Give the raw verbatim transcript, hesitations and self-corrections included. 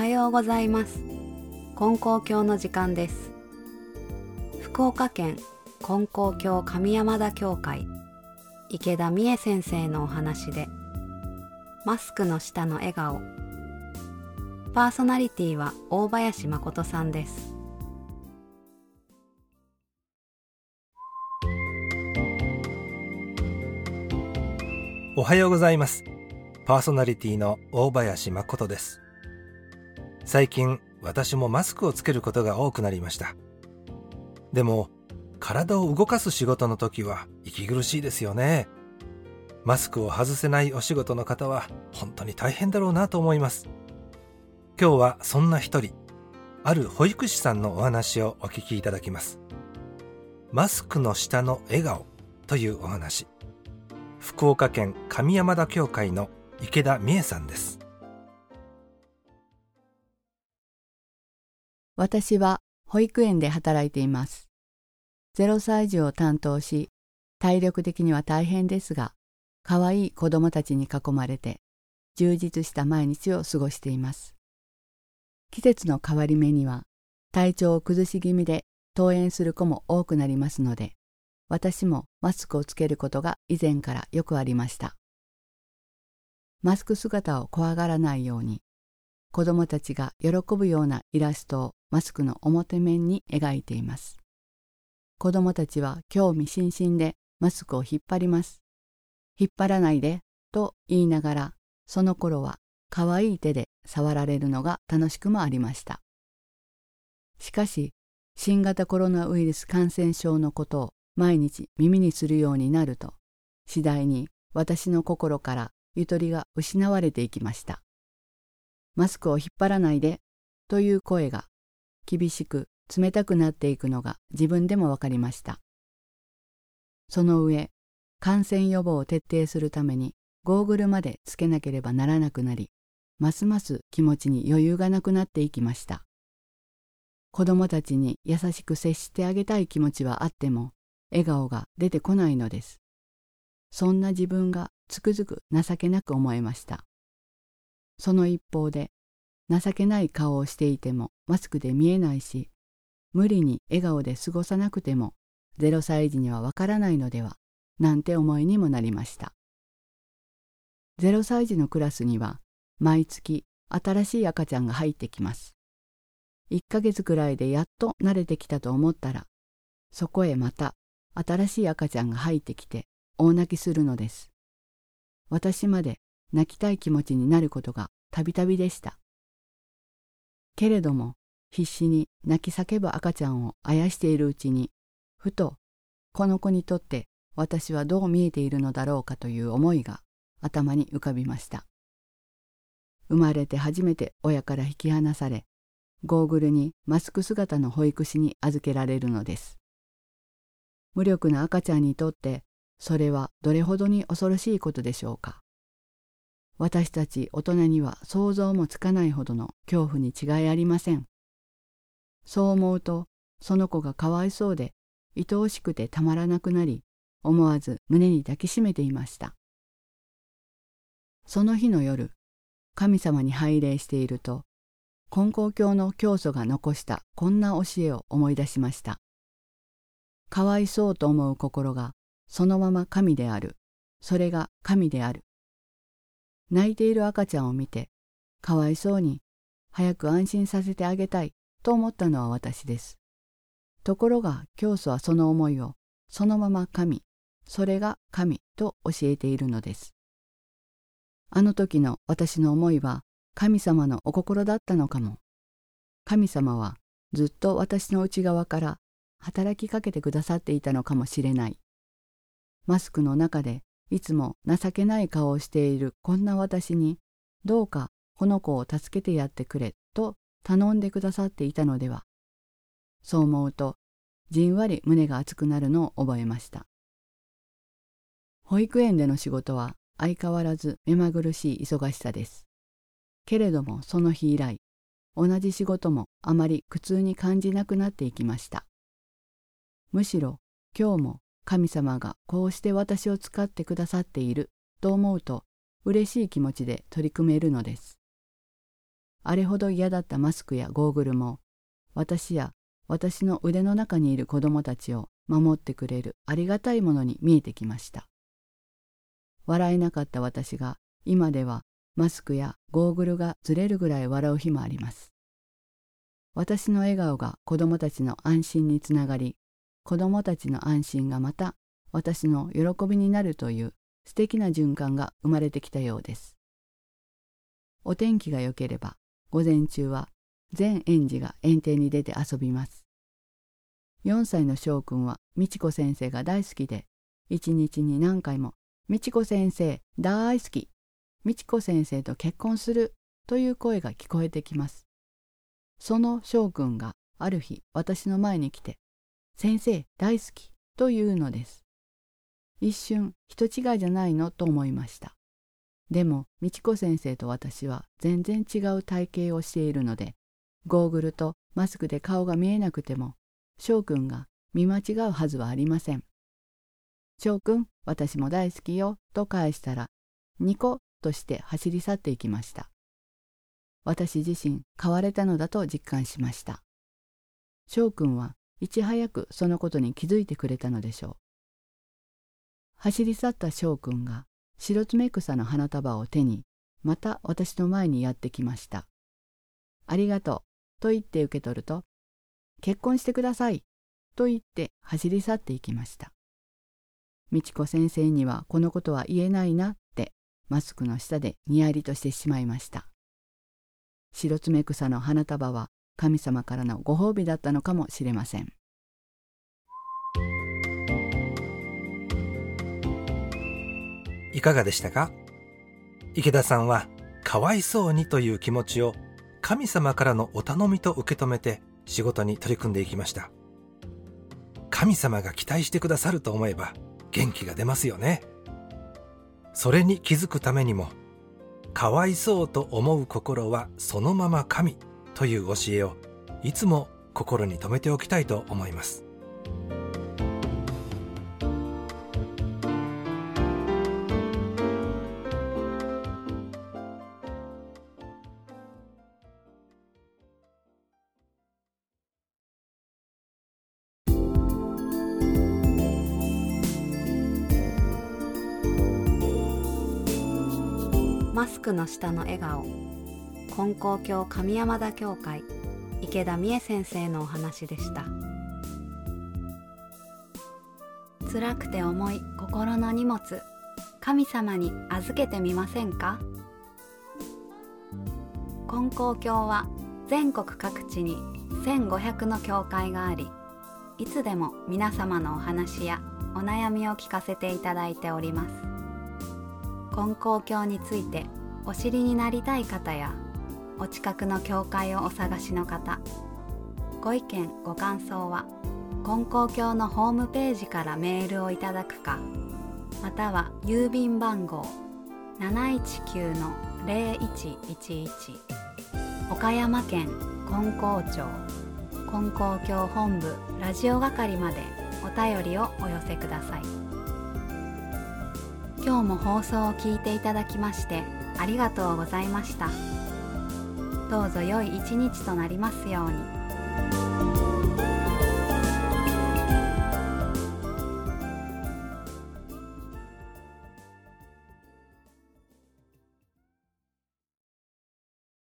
ようございます。金光教の時間です。福岡県金光教上山田教会池田美恵先生のお話で、マスクの下の笑顔。パーソナリティは大林誠さんです。 おはようございます。パーソナリティの大林誠です。最近私もマスクをつけることが多くなりました。でも体を動かす仕事の時は息苦しいですよね。マスクを外せないお仕事の方は本当に大変だろうなと思います。今日はそんな一人、ある保育士さんのお話をお聞きいただきます。マスクの下の笑顔というお話。福岡県上山田教会の池田美恵さんです。 私は保育園で働いています。ゼロさい児を担当し、体力的には大変ですが、可愛い子どもたちに囲まれて、充実した毎日を過ごしています。季節の変わり目には、体調を崩し気味で登園する子も多くなりますので、私もマスクをつけることが以前からよくありました。マスク姿を怖がらないように、子どもたちが喜ぶようなイラストをマスクの表面に描いています。子どもたちは興味津々でマスクを引っ張ります。引っ張らないでと言いながら、その頃はかわいい手で触られるのが楽しくもありました。しかし、新型コロナウイルス感染症のことを毎日耳にするようになると、次第に私の心からゆとりが失われていきました。マスクを引っ張らないでという声が厳しく冷たくなっていくのが自分でもわかりました。その上、感染予防を徹底するためにゴーグルまでつけなければならなくなり、ますます気持ちに余裕がなくなっていきました。子どもたちに優しく接してあげたい気持ちはあっても、笑顔が出てこないのです。そんな自分がつくづく情けなく思えました。その一方で、情けない顔をしていてもマスクで見えないし、無理に笑顔で過ごさなくてもゼロさい児にはわからないのでは、なんて思いにもなりました。ゼロさい児のクラスには毎月新しい赤ちゃんが入ってきます。いっかげつくらいでやっと慣れてきたと思ったら、そこへまた新しい赤ちゃんが入ってきて大泣きするのです。私まで泣きたい気持ちになることがたびたびでした。けれども必死に泣き叫ぶ赤ちゃんをあやしているうちに、ふとこの子にとって私はどう見えているのだろうかという思いが頭に浮かびました。生まれて初めて親から引き離され、ゴーグルにマスク姿の保育士に預けられるのです。無力な赤ちゃんにとってそれはどれほどに恐ろしいことでしょうか。私たち大人には想像もつかないほどの恐怖に違いありません。そう思うと、その子がかわいそうで愛おしくてたまらなくなり、思わず胸に抱きしめていました。その日の夜、神様に拝礼していると、金光教の教祖が残したこんな教えを思い出しました。かわいそうと思う心がそのまま神である。それが神である。泣いている赤ちゃんを見て、かわいそうに早く安心させてあげたいと思ったのは私です。ところが教祖はその思いをそのまま神、それが神と教えているのです。あの時の私の思いは神様のお心だったのかも。神様はずっと私の内側から働きかけてくださっていたのかもしれない。マスクの中でいつも情けない顔をしているこんな私に、どうかこの子を助けてやってくれと頼んでくださっていたのでは。そう思うと、じんわり胸が熱くなるのを覚えました。保育園での仕事は相変わらず目まぐるしい忙しさです。けれどもその日以来、同じ仕事もあまり苦痛に感じなくなっていきました。むしろ今日も神様がこうして私を使ってくださっていると思うと嬉しい気持ちで取り組めるのです。 あれほど嫌だったマスクやゴーグルも、私や私の腕の中にいる子供たちを守ってくれるありがたいものに見えてきました。笑えなかった私が今ではマスクやゴーグルがずれるぐらい笑う日もあります。私の笑顔が子供たちの安心につながり、子供たちの安心がまた私の喜びになるという素敵な循環が生まれてきたようです。お天気が良ければ午前中は全園児が園庭に出て遊びます。よんさいの翔くんは美智子先生が大好きで、一日に何回も美智子先生大好き、美智子先生と結婚するという声が聞こえてきます。その翔くんがある日私の前に来て、先生大好きというのです。一瞬人違いじゃないのと思いました。でも美智子先生と私は全然違う体型をしているので、ゴーグルとマスクで顔が見えなくても、翔くんが見間違うはずはありません。翔くん、私も大好きよと返したら、ニコとして走り去っていきました。私自身変われたのだと実感しました。翔くんはいち早くそのことに気づいてくれたのでしょう。走り去った翔くんが白爪草の花束を手にまた私の前にやってきました。ありがとうと言って受け取ると、結婚してくださいと言って走り去っていきました。美智子先生にはこのことは言えないなってマスクの下でにやりとしてしまいました。白爪草の花束は神様からのご褒美だったのかもしれません。 いかがでしたか？池田さんはかわいそうにという気持ちを神様からのお頼みと受け止めて仕事に取り組んでいきました。神様が期待してくださると思えば元気が出ますよね。それに気づくためにも、かわいそうと思う心はそのまま神という教えをいつも心に留めておきたいと思います。 マスクの下の笑顔、金光教上山田教会池田美恵先生のお話でした。辛くて重い心の荷物、神様に預けてみませんか？金光教は全国各地にせんごひゃくの教会があり、いつでも皆様のお話やお悩みを聞かせていただいております。金光教についてお知りになりたい方や、お近くの教会をお探しの方、ご意見ご感想は金光教のホームページからメールをいただくか、または郵便番号 なないちきゅうのぜろいちいちいち 岡山県金光町金光教本部ラジオ係までお便りをお寄せください。今日も放送を聞いていただきましてありがとうございました。どうぞ良い一日となりますように。